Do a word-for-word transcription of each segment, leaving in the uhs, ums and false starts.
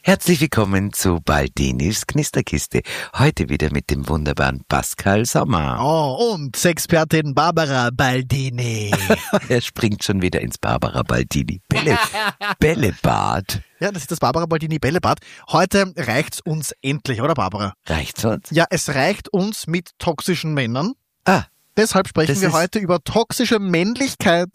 Herzlich willkommen zu Baldinis Knisterkiste. Heute wieder mit dem wunderbaren Pascal Sommer. Oh, und Sexpertin Barbara Baldini. Er springt schon wieder ins Barbara Baldini Bälle, Bällebad. Ja, das ist das Barbara Baldini Bällebad. Heute reicht's uns endlich, oder Barbara? Reicht's uns? Ja, es reicht uns mit toxischen Männern. Ah. Deshalb sprechen Das wir ist- heute über toxische Männlichkeit.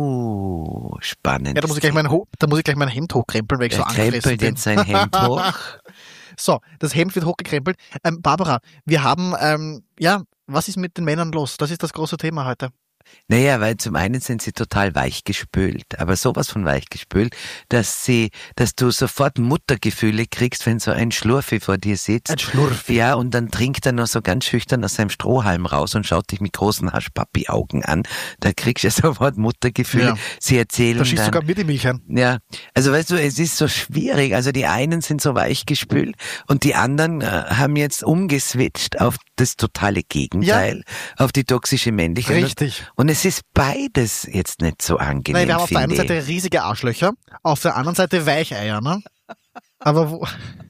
Uh, spannend. Ja, da muss ich gleich mein, Ho- da muss ich gleich mein Hemd hochkrempeln, weil ich Er so angefressen krempelt bin. jetzt sein Hemd hoch. So, das Hemd wird hochgekrempelt. Ähm, Barbara, wir haben, ähm, ja, was ist mit den Männern los? Das ist das große Thema heute. Naja, weil zum einen sind sie total weichgespült, aber sowas von weichgespült, dass sie, dass du sofort Muttergefühle kriegst, wenn so ein Schlurfi vor dir sitzt. Ein Schlurfi. Ja, und dann trinkt er noch so ganz schüchtern aus seinem Strohhalm raus und schaut dich mit großen Haschpapi-Augen an. Da kriegst du ja sofort Muttergefühle. Ja. Sie erzählen Da schießt dann... sogar mir die Milch ein. Ja, also weißt du, es ist so schwierig. Also die einen sind so weichgespült und die anderen äh, haben jetzt umgeswitcht auf das totale Gegenteil, auf die toxische Männlichkeit. Richtig. Und es ist beides jetzt nicht so angenehm, Nein, wir haben auf der einen finde ich. Seite riesige Arschlöcher, auf der anderen Seite Weicheier, ne? Aber wo,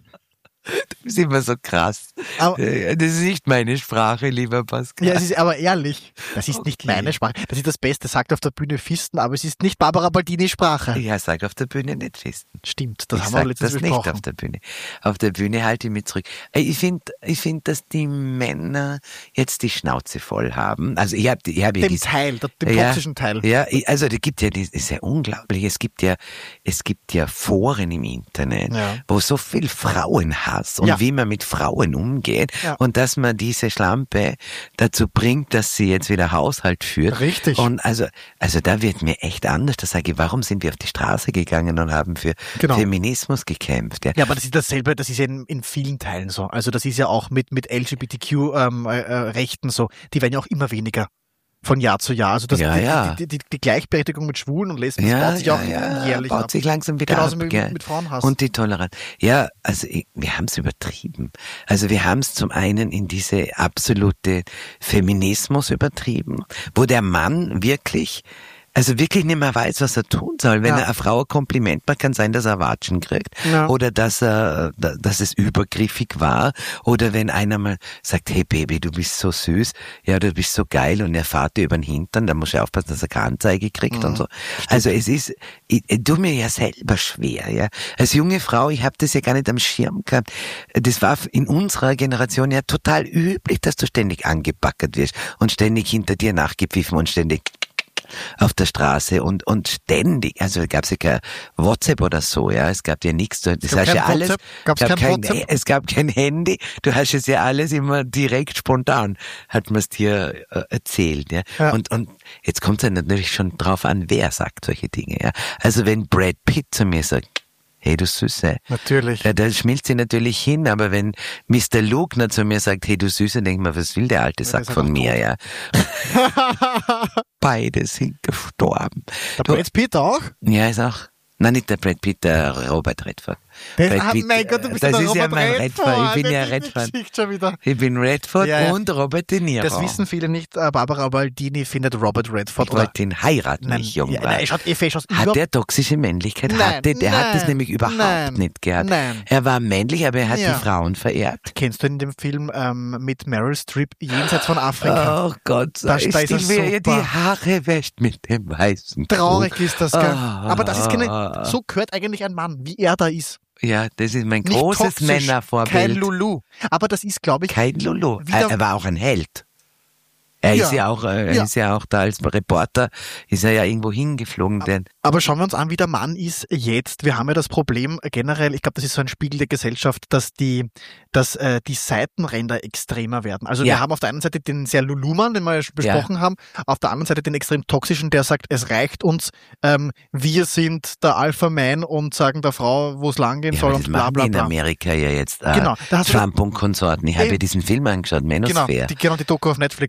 Das ist immer so krass. Aber- Äh, das ist nicht meine Sprache, lieber Pascal. ja, es ist aber ehrlich, das ist nicht Okay. meine Sprache. Das ist das Beste, sagt auf der Bühne Fisten, aber es ist nicht Barbara Baldini Sprache. Ja, sag auf der Bühne nicht fisten. Stimmt, das ich haben wir sag letztens das nicht besprochen. auf der Bühne. Auf der Bühne halte ich mich zurück. Äh, Ich finde, ich find, dass die Männer jetzt die Schnauze voll haben. Also ich habe ich hab ja Dem diese- Teil, der- dem ja, toxischen Teil. Ja, ich- also da gibt ja, das ist ja unglaublich. Es gibt ja, es gibt ja Foren im Internet, Ja. wo so viel Frauenhass und Ja. wie man mit Frauen umgeht Ja. und dass man diese Schlampe dazu bringt, dass sie jetzt wieder Haushalt führt. Richtig. Und also, also da wird mir echt anders. Da sage ich, warum sind wir auf die Straße gegangen und haben für Genau. Feminismus gekämpft? Ja. Ja, aber das ist dasselbe, das ist ja in, in vielen Teilen so. Also das ist ja auch mit, mit L G B T Q-Rechten äh, äh, Rechten so. Die werden ja auch immer weniger von Jahr zu Jahr. Also das, Ja, die, ja. Die, die, die Gleichberechtigung mit Schwulen und Lesben, das Ja, baut sich ja, auch ja, jährlich baut ab. sich langsam wieder Genauso ab. mit, gell? mit Frauenhass. Und die Toleranz. Ja, also ich, wir haben es übertrieben. Also wir haben es zum einen in diese absolute Feminismus übertrieben, wo der Mann wirklich, also wirklich nicht mehr weiß, was er tun soll. Wenn Ja. er eine Frau ein Kompliment macht, kann sein, dass er Watschen kriegt. Ja. Oder dass er, da- dass es übergriffig war. Oder wenn einer mal sagt, hey Baby, du bist so süß. Ja, du bist so geil. Und er fährt dir über den Hintern. Da muss er aufpassen, dass er keine Anzeige kriegt und so. Also es ist, ich, ich tu mir ja selber schwer, ja. Als junge Frau, ich habe das ja gar nicht am Schirm gehabt. Das war in unserer Generation ja total üblich, dass du ständig angebackert wirst und ständig hinter dir nachgepfiffen und ständig auf der Straße und und ständig, also gab es ja kein WhatsApp oder so, ja, es gab ja nichts, das gab heißt kein ja alles, WhatsApp? Gab's gab kein kein, WhatsApp? es gab kein Handy, du hast es ja alles immer direkt spontan, hat man es dir äh, erzählt, ja? Ja. und und jetzt kommt es ja natürlich schon drauf an, wer sagt solche Dinge, ja, also wenn Brad Pitt zu mir sagt, hey, du Süße. Natürlich. Ja, da schmilzt sie natürlich hin, aber wenn Mister Lugner zu mir sagt, hey, du Süße, denk mal, was will der alte Ja, Sack der ist von einfach mir, tot. ja. Beide sind gestorben. Der Du- Brad Pitt auch? Ja, ist auch. Nein, nicht der Brad Pitt, der Robert Redford. Der, Brad ah, Pitt, mein Gott, du bist das ja der ist ja Robert mein Redford. Redford. Ich bin ja Die Redford. Geschichte schon wieder. Ich bin Redford Ja, ja. und Robert De Niro. Das wissen viele nicht. äh, Barbara Baldini findet Robert Redford. Ich wollte ihn heiraten, Nein, nicht jung ja, war. nein, er schaut eh fesch aus. Hat Überhaupt- der toxische Männlichkeit? Nein, hatte, der hat das nein, nämlich überhaupt nein, nicht gehabt. nein. Er war männlich, aber er hat Ja. die Frauen verehrt. Kennst du in dem Film ähm, mit Meryl Streep Jenseits von Afrika? Oh Gott, Da- sei da ist er still, wie er super. die Haare wäscht mit dem weißen Traurig Tuch. ist das, gell? Ah. Aber das ist keine, so gehört eigentlich ein Mann, wie er da ist. Ja, das ist mein Nicht großes toxisch, Männervorbild. kein Lulu. Aber das ist, glaube ich, Kein Lulu. Wieder- Er, er war auch ein Held. Er Ja. ist ja auch, äh, er Ja. ist ja auch da als Reporter, ist er ja irgendwo hingeflogen, denn aber schauen wir uns an, wie der Mann ist jetzt. Wir haben ja das Problem generell, ich glaube, das ist so ein Spiegel der Gesellschaft, dass die, dass äh, die Seitenränder extremer werden. Also Ja. wir haben auf der einen Seite den sehr Lulumann, den wir ja schon besprochen haben, auf der anderen Seite den extrem toxischen, der sagt, es reicht uns, ähm, wir sind der Alpha-Man und sagen der Frau, wo es langgehen ja, soll aber das und bla machen bla die in bla. Amerika ja jetzt äh, Genau, da hast du- Trump und Konsorten. Ich habe Eben. ja diesen Film angeschaut, Genau, Manosphere. die, genau, die Doku auf Netflix, die ist Toll.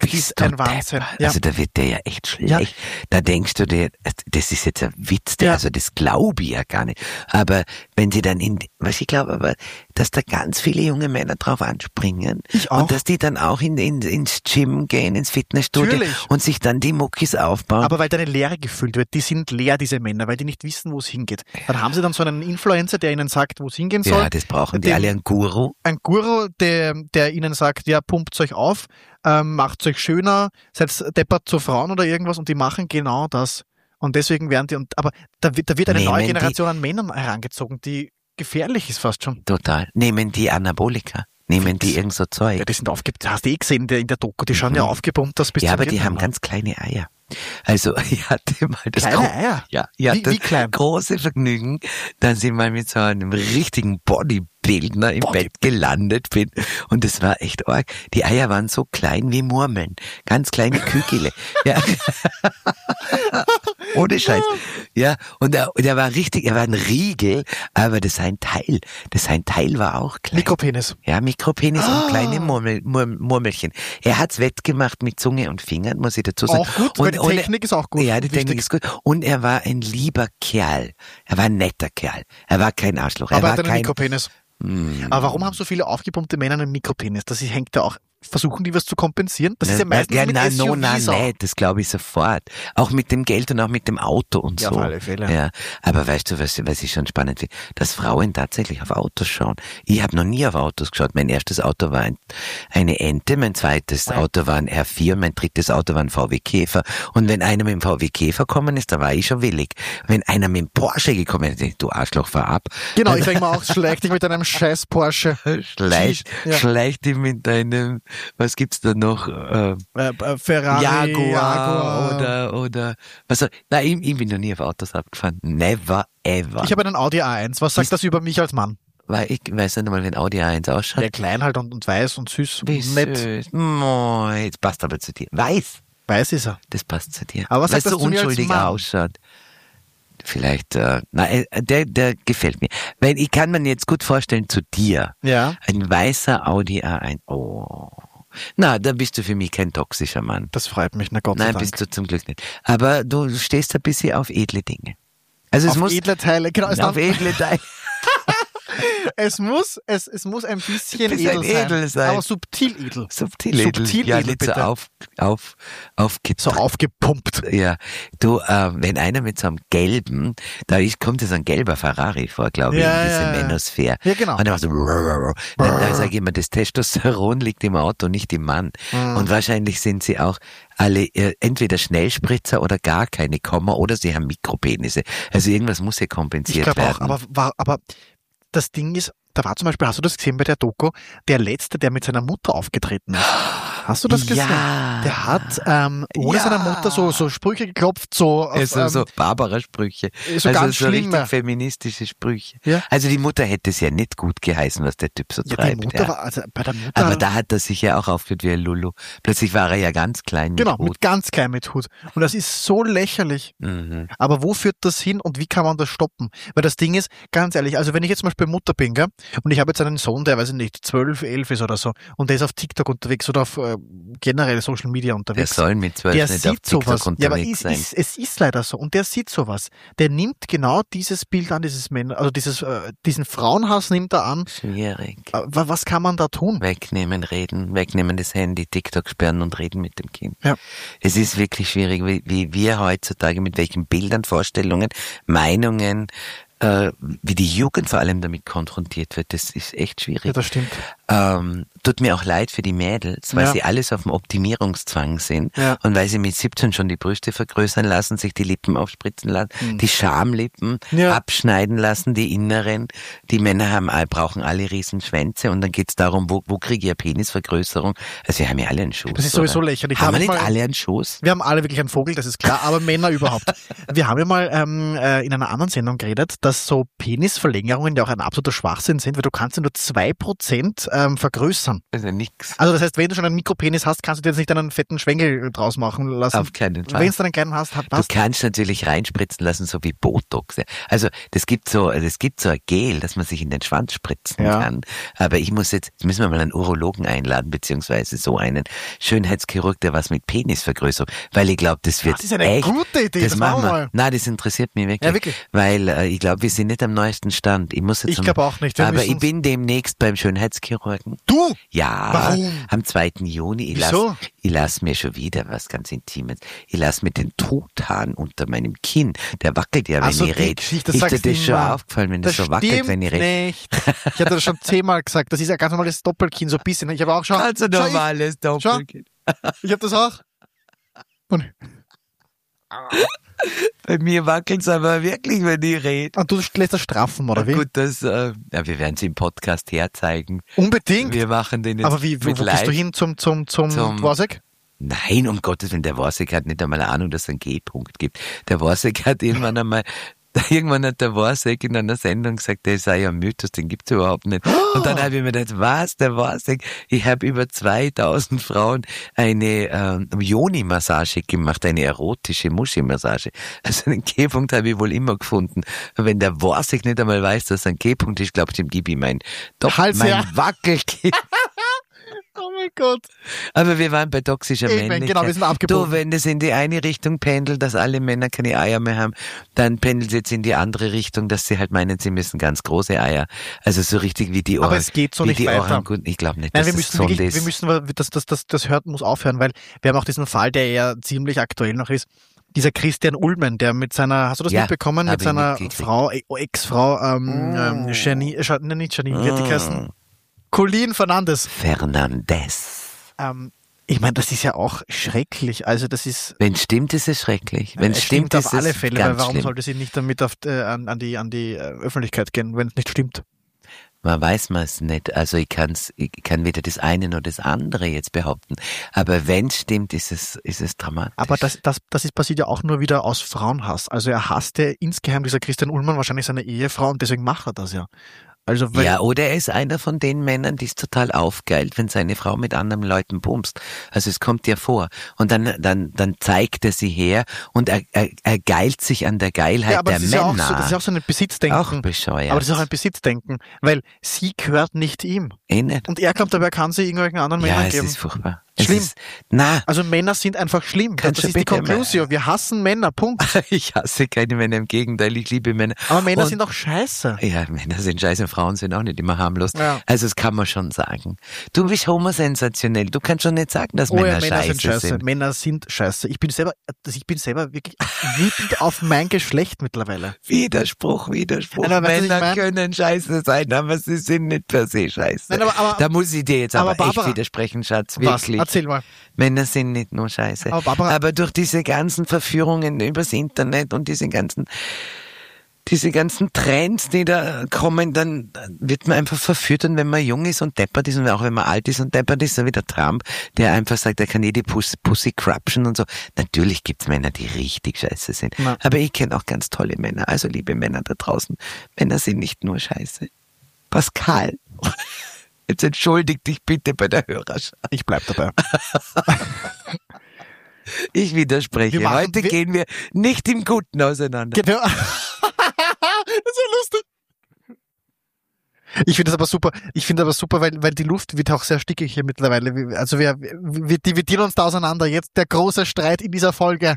ein Wahnsinn. Ja. Also da wird der ja echt schlecht. Ja. Da denkst du dir, das ist jetzt ein Witz, Ja. also das glaube ich ja gar nicht. Aber wenn sie dann in, was ich glaube, aber dass da ganz viele junge Männer drauf anspringen. Ich auch. Und dass die dann auch in, in, ins Gym gehen, ins Fitnessstudio Natürlich. und sich dann die Muckis aufbauen. Aber weil da eine Leere gefüllt wird, die sind leer, diese Männer, weil die nicht wissen, wo es hingeht. Dann haben sie dann so einen Influencer, der ihnen sagt, wo es hingehen soll. Ja, das brauchen die Dem- alle, einen Guru. Ein Guru, der, der ihnen sagt, ja, pumpt euch auf, ähm, macht euch schöner, seid deppert zu Frauen oder irgendwas und die machen genau das. Und deswegen werden die, und, aber da wird, da wird eine Nehmen neue die- Generation an Männern herangezogen, die gefährlich ist fast schon. Total. Nehmen die Anabolika. Nehmen die Fix. irgend so Zeug. Ja, die sind aufgepumpt, hast du eh gesehen in der, in der Doku, die schauen ja aufgepumpt aus bis Ja, zum aber die Geht haben nicht mehr. ganz kleine Eier. Also ich hatte mal das Kleine gro- Eier? Ja, ja, Wie- das wie klein? große Vergnügen, dass ich mal mit so einem richtigen Bodybuilder im Body- Bett gelandet bin. Und das war echt arg. Die Eier waren so klein wie Murmeln. Ganz kleine Kügele. Ja. Ohne Scheiß. Ja, und er, und er war richtig, er war ein Riegel, aber das sein Teil, das sein Teil war auch klein. Mikropenis. Ja, Mikropenis Ah. und kleine Murmel, Murm, Murmelchen. Er hat's wettgemacht mit Zunge und Fingern, muss ich dazu sagen. Auch gut, weil die und Technik ist auch gut. Ja, die Wichtig. Technik ist gut. Und er war ein lieber Kerl. Er war ein netter Kerl. Er war kein Arschloch. Er Aber er war hat einen kein, Mikropenis. Hm. Aber warum haben so viele aufgepumpte Männer einen Mikropenis? Das hängt da auch. Versuchen die was zu kompensieren? Das ist ja meistens ja, mit nein, S U Vs no, nein, auch. nicht. Das glaube ich sofort. Auch mit dem Geld und auch mit dem Auto und Ja, so. auf alle Fälle. Ja, aber weißt du, was, was ich schon spannend finde? Dass Frauen tatsächlich auf Autos schauen. Ich habe noch nie auf Autos geschaut. Mein erstes Auto war ein, eine Ente, mein zweites Nein. Auto war ein R vier, mein drittes Auto war ein V W Käfer. Und wenn einer mit dem V W Käfer gekommen ist, da war ich schon willig. Wenn einer mit dem Porsche gekommen ist, du Arschloch, fahr ab. Genau, ich sag mal auch, schleich dich mit einem scheiß Porsche. Schleich, Ja. schleich dich mit deinem, was gibt's da noch? Äh, Äh, äh, Ferrari, Jaguar, Jaguar. oder, oder, was soll, nein, ich, ich bin noch nie auf Autos abgefahren. Never ever. Ich habe einen Audi A eins. Was sagt Ist- das über mich als Mann? Weil ich weiß nicht einmal, wie ein Audi A eins ausschaut. Der klein halt und, und weiß und süß Wie und nett. süß. Moi, jetzt passt aber zu dir. Weiß, Weiß ist er. das passt zu dir. Aber was Weil sagt es so das zu mir als unschuldig Mann? ausschaut. Vielleicht, äh, nein, äh, der, der gefällt mir. Weil ich kann mir jetzt gut vorstellen, zu dir. Ja. Ein weißer Audi A eins. Oh. Na, da bist du für mich kein toxischer Mann. Das freut mich, na Gott sei Nein, Dank. bist du zum Glück nicht. Aber du stehst ein bisschen auf edle Dinge. Also es Auf muss edle Teile, genau. Es, auf darf- edle Teile. es muss, es, es muss ein bisschen Bisschen edel, sein, edel sein. aber subtil edel. Subtil edel. Subtil ja, edel, nicht so bitte. auf, auf, aufgedrückt. So aufgepumpt. Ja, du, äh, wenn einer mit so einem gelben, da ist, kommt ja so ein gelber Ferrari vor, glaube ich, Ja, in diese ja, ja. Manosphere. Ja, genau. Und dann war so, dann, dann sage ich immer, das Testosteron liegt im Auto, nicht im Mann. Mhm. Und wahrscheinlich sind sie auch alle äh, entweder Schnellspritzer oder gar keine Komma oder sie haben Mikropenisse. Also irgendwas muss ja Ich kompensiert glaube werden. auch, aber, war, aber das Ding ist, da war zum Beispiel, hast du das gesehen bei der Doku, der Letzte, der mit seiner Mutter aufgetreten ist. Hast du das gesehen? Ja. Der hat ähm, ohne Ja. seiner Mutter so, so Sprüche geklopft, so, auf, Also ähm, so Barbara-Sprüche. so also ganz so schlimme. richtig feministische Sprüche. Ja. Also die Mutter hätte es ja nicht gut geheißen, was der Typ so ja, die treibt. Mutter ja. war, also bei der Mutter, Aber da hat er sich ja auch aufgeführt wie ein Lulu. Plötzlich war er ja ganz klein mit genau, Hut. mit ganz klein mit Hut. Und das ist so lächerlich. Mhm. Aber wo führt das hin und wie kann man das stoppen? Weil das Ding ist, ganz ehrlich, also wenn ich jetzt zum Beispiel Mutter bin, gell, und ich habe jetzt einen Sohn, der, weiß ich nicht, zwölf, elf ist oder so, und der ist auf TikTok unterwegs oder auf äh, generell Social Media Der unterwegs. soll mit zwölf Der nicht auf sieht TikTok sowas. Ja, aber unterwegs es sein. ist, es ist leider so. Und der sieht sowas. Der nimmt genau dieses Bild an, dieses Männer, also dieses, äh, diesen Frauenhass nimmt er an. Schwierig. Äh, wa- was kann man da tun? Wegnehmen, reden, wegnehmen das Handy, TikTok sperren und reden mit dem Kind. Ja. Es ist wirklich schwierig, wie, wie wir heutzutage mit welchen Bildern, Vorstellungen, Meinungen, äh, wie die Jugend vor allem damit konfrontiert wird. Das ist echt schwierig. Ja, das stimmt. Ähm, tut mir auch leid für die Mädels, weil Ja. sie alles auf dem Optimierungszwang sind Ja. und weil sie mit siebzehn schon die Brüste vergrößern lassen, sich die Lippen aufspritzen lassen, Mhm. die Schamlippen Ja. abschneiden lassen, die inneren. Die Männer haben, all- brauchen alle riesen Schwänze und dann geht's darum, wo, wo kriege ich eine Penisvergrößerung? Also wir haben ja alle einen Schuss. Das ist sowieso oder? lächerlich. Haben Da wir hab nicht ich mal- alle einen Schuss? Wir haben alle wirklich einen Vogel, das ist klar, aber Männer überhaupt. Wir haben ja mal ähm, äh, in einer anderen Sendung geredet, dass so Penisverlängerungen ja auch ein absoluter Schwachsinn sind, weil du kannst ja nur zwei Prozent ähm, vergrößern. Also nix. Also das heißt, wenn du schon einen Mikropenis hast, kannst du dir jetzt nicht einen fetten Schwengel draus machen lassen. Auf keinen Fall. Wenn du einen kleinen hast, hat Du passt. kannst natürlich reinspritzen lassen, so wie Botox. ja. Also das gibt so, das gibt so ein Gel, das man sich in den Schwanz spritzen Ja. kann. Aber ich muss jetzt, jetzt müssen wir mal einen Urologen einladen, beziehungsweise so einen Schönheitschirurg, der was mit Penisvergrößerung, weil ich glaube, das wird Das ist eine echt, gute Idee, das machen wir mal. Nein, das interessiert mich wirklich. Ja, wirklich. Weil äh, ich glaube, wir sind nicht am neuesten Stand. Ich muss jetzt Ich am- glaube auch nicht. Wir Aber ich müssen's- bin demnächst beim Schönheitschirurgen. Du? Ja, Warum? am zweiten Juni. Ich Wieso? lass, ich lass mir schon wieder was ganz Intimes. Ich lass mir den Truthahn unter meinem Kinn. Der wackelt ja, wenn Ach so, ich die rede. Geschichte, das Ist dir sagst du das schon immer. aufgefallen, wenn das, Das so wackelt, stimmt wenn ich rede? nicht. Ich hatte das schon zehnmal gesagt. Das ist ein ganz normales Doppelkinn, so ein bisschen. Ich habe auch schon. Also Schau, ich- normales Doppelkinn. Ich habe das auch. Und, Bei mir wackelt's aber wirklich, wenn ich rede. und du lässt das straffen, oder wie? Gut, das, äh, ja, wir werden es im Podcast herzeigen. Unbedingt. Wir machen den jetzt Aber wie, wo, mit wo live. gehst du hin zum, zum, zum, Zum- Wasek? Nein, um Gottes Willen, der Worsek hat nicht einmal eine Ahnung, dass es einen G-Punkt gibt. Der Worsek hat irgendwann einmal, irgendwann hat der Worsek in einer Sendung gesagt, der sei ja ein Mythos, den gibt's überhaupt nicht. Und dann habe ich mir gedacht, was, der Worsek? Ich habe über zweitausend Frauen eine ähm, Yoni-Massage gemacht, eine erotische Muschi-Massage. Also einen G-Punkt habe ich wohl immer gefunden. Und wenn der Worsek nicht einmal weiß, dass es ein G-Punkt ist, glaube ich, dem gebe ich mein, doch, Hals mein her. Wackelkind. Oh mein Gott. Aber wir waren bei toxischer Ich mein, Männlichkeit. genau, wir sind abgebogen. Du, wenn das in die eine Richtung pendelt, dass alle Männer keine Eier mehr haben, dann pendelt es jetzt in die andere Richtung, dass sie halt meinen, sie müssen ganz große Eier. Also so richtig wie die Ohren. Aber es geht so wie nicht die weiter. Orangutan. Ich glaube nicht, Nein, dass wir das müssen gesund wirklich, ist. wir müssen, das, das, das, das hört, muss aufhören, weil wir haben auch diesen Fall, der ja ziemlich aktuell noch ist. Dieser Christian Ullmann, der mit seiner, hast du das Ja, mitbekommen, hab mit ich seiner mitgekriegt. Frau, äh, Ex-Frau, ähm, Mm. ähm, Janine, Sch- nein, nicht Janine, wie hat die Mm. geheißen? Colleen Fernandes. Fernandes. Ähm, ich meine, das ist ja auch schrecklich. Also das ist, Wenn es stimmt, ist es schrecklich. Wenn es es stimmt, auf ist alle es Fälle, weil ganz warum schlimm. sollte sie nicht damit auf, äh, an, an die, an die äh, Öffentlichkeit gehen, wenn es nicht stimmt? Man weiß man es nicht. Also ich, kann's, ich kann weder das eine noch das andere jetzt behaupten. Aber wenn es stimmt, ist es, ist es dramatisch. Aber das, das, das ist passiert ja auch nur wieder aus Frauenhass. Also er hasste insgeheim, dieser Christian Ullmann, wahrscheinlich seine Ehefrau und deswegen macht er das ja. Also weil, Ja, oder er ist einer von den Männern, die es total aufgeilt, wenn seine Frau mit anderen Leuten bumst. Also es kommt ja vor. Und dann, dann, dann zeigt er sie her und er, er, er geilt sich an der Geilheit ja, aber der das ist ja, auch Männer. so, das ist ja auch so ein Besitzdenken. Auch bescheuert. Aber das ist auch ein Besitzdenken, weil sie gehört nicht ihm. eh nicht. Und er glaubt, dabei kann sie irgendwelchen anderen Ja, Männern es geben. ist furchtbar. Schlimm. Es ist, na, Also Männer sind einfach schlimm. Kannst das du ist die bitte Konklusion. Wir hassen Männer, Punkt. ich hasse keine Männer, im Gegenteil, ich liebe Männer. Aber Männer Und- sind auch scheiße. Ja, Männer sind scheiße, Frauen sind auch nicht immer harmlos. Ja. Also das kann man schon sagen. Du bist homosensationell, du kannst schon nicht sagen, dass Oh Männer, ja, Männer scheiße sind scheiße. sind. Männer sind scheiße. Ich bin selber, also ich bin selber wirklich wütend auf mein Geschlecht mittlerweile. Widerspruch, Widerspruch. Nein, aber weißt du, Männer was ich mein? können scheiße sein, aber sie sind nicht per se scheiße. Nein, aber- aber- da muss ich dir jetzt aber, aber Barbara- echt widersprechen, Schatz, Was? wirklich. Erzähl mal. Männer sind nicht nur scheiße. Aber Barbara- aber durch diese ganzen Verführungen übers Internet und diese ganzen diese ganzen Trends, die da kommen, dann wird man einfach verführt, und wenn man jung ist und deppert ist und auch wenn man alt ist und deppert ist, so wie der Trump, der einfach sagt, er kann jede Pussy, Pussy crapschen und so. Natürlich gibt's Männer, die richtig scheiße sind. Ja. Aber ich kenne auch ganz tolle Männer. Also liebe Männer da draußen, Männer sind nicht nur scheiße. Pascal, jetzt entschuldig dich bitte bei der Hörerschaft. Ich bleib dabei. Ich widerspreche. Wir machen- Heute wir- gehen wir nicht im Guten auseinander. Genau. Das ist ja lustig. Ich finde das aber super. Ich finde aber super, weil, weil die Luft wird auch sehr stickig hier mittlerweile. Wir- Also wir, wir dividieren uns da auseinander. Jetzt der große Streit in dieser Folge.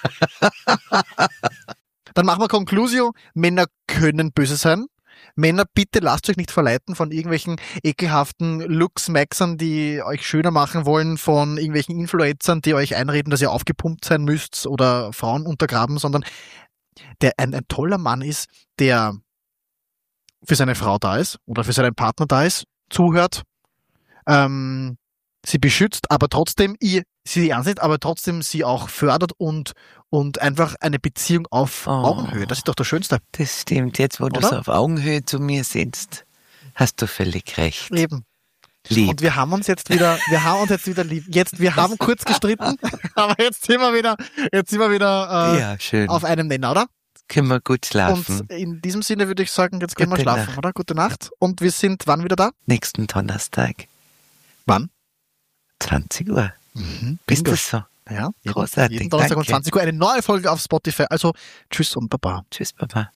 Dann machen wir Conclusio. Männer können böse sein. Männer, bitte lasst euch nicht verleiten von irgendwelchen ekelhaften Lux-Maxern, die euch schöner machen wollen, von irgendwelchen Influencern, die euch einreden, dass ihr aufgepumpt sein müsst oder Frauen untergraben, sondern der ein, ein toller Mann ist, der für seine Frau da ist oder für seinen Partner da ist, zuhört, ähm, sie beschützt, aber trotzdem ihr, sie ernst nimmt, aber trotzdem sie auch fördert und, und einfach eine Beziehung auf Oh. Augenhöhe. Das ist doch das Schönste. Das stimmt. Jetzt, wo du Oder? so auf Augenhöhe zu mir sitzt, hast du völlig recht. Eben. Lieb. Und wir haben uns jetzt wieder, wir haben uns jetzt wieder lieb. Jetzt, wir haben kurz gestritten, aber jetzt sind wir wieder, jetzt sind wir wieder äh, Ja, schön. auf einem Nenner, oder? können wir gut schlafen. Und in diesem Sinne würde ich sagen, jetzt gehen wir Gute schlafen, Nacht. oder? Gute Nacht. Und wir sind wann wieder da? Nächsten Donnerstag, Wann? zwanzig Uhr. Mhm. Bist Bingo. du so? Ja, jeden, Großartig, jeden Donnerstag um danke. zwanzig Uhr eine neue Folge auf Spotify. Also tschüss und baba. Tschüss, Baba.